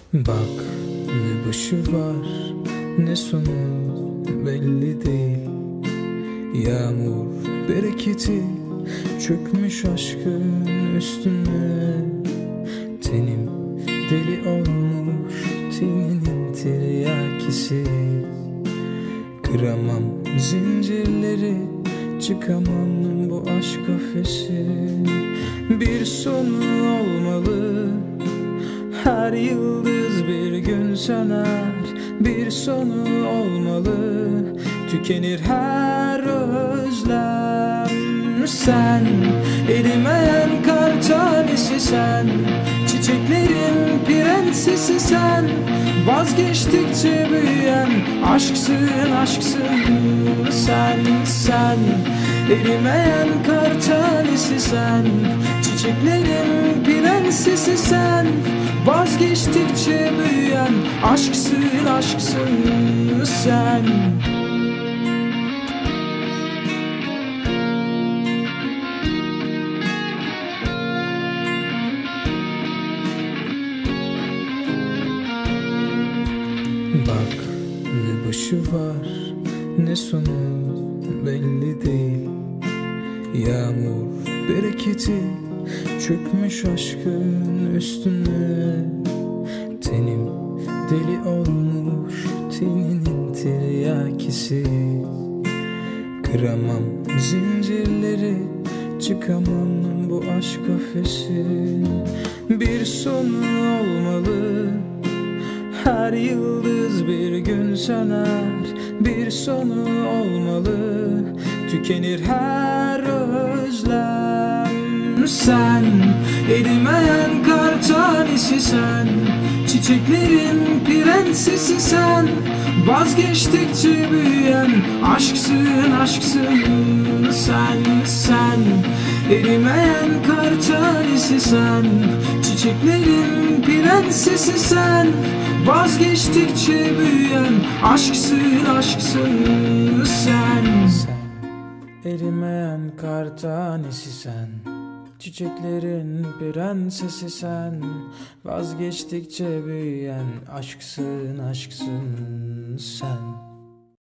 Bak, ne başı var ne sonu belli değil. Yağmur bereketi çökmüş aşkın üstüne. Tenim deli olmuş teninin tiryakisi. Kıramam zincirleri, çıkamam bu aşk kafesi. Bir sonu olmalı, her yıldız bir gün söner. Bir sonu olmalı, tükenir her özlem. Sen erimeyen kar tanesi, sen çiçeklerin prensesi, sen vazgeçtikçe büyüyen aşksın, aşksın. Sen erimeyen kar tanesi, sen çiçeklerin prensesi, sen vazgeçtikçe büyüyen aşksın, aşksın sen. Bak, ne başı var ne sonu belli değil. Yağmur bereketi çökmüş aşkın üstüne. Tenim deli olmuş teninin tiryakisi. Kıramam zincirleri, çıkamam bu aşk kafesi. Bir sonu olmalı, her yıldız bir gün söner. Bir sonu olmalı, tükenir her özlem. Sen erimeyen kar tanesi, sen çiçeklerin prensesi, sen vazgeçtikçe büyüyen aşksın, aşksın sen erimeyen kar tanesi, sen çiçeklerin prensesi, sen vazgeçtikçe büyüyen aşksın, aşksın sen. Erimeyen kar tanesi, sen çiçeklerin prensesi, sen vazgeçtikçe büyüyen aşksın, aşksın sen.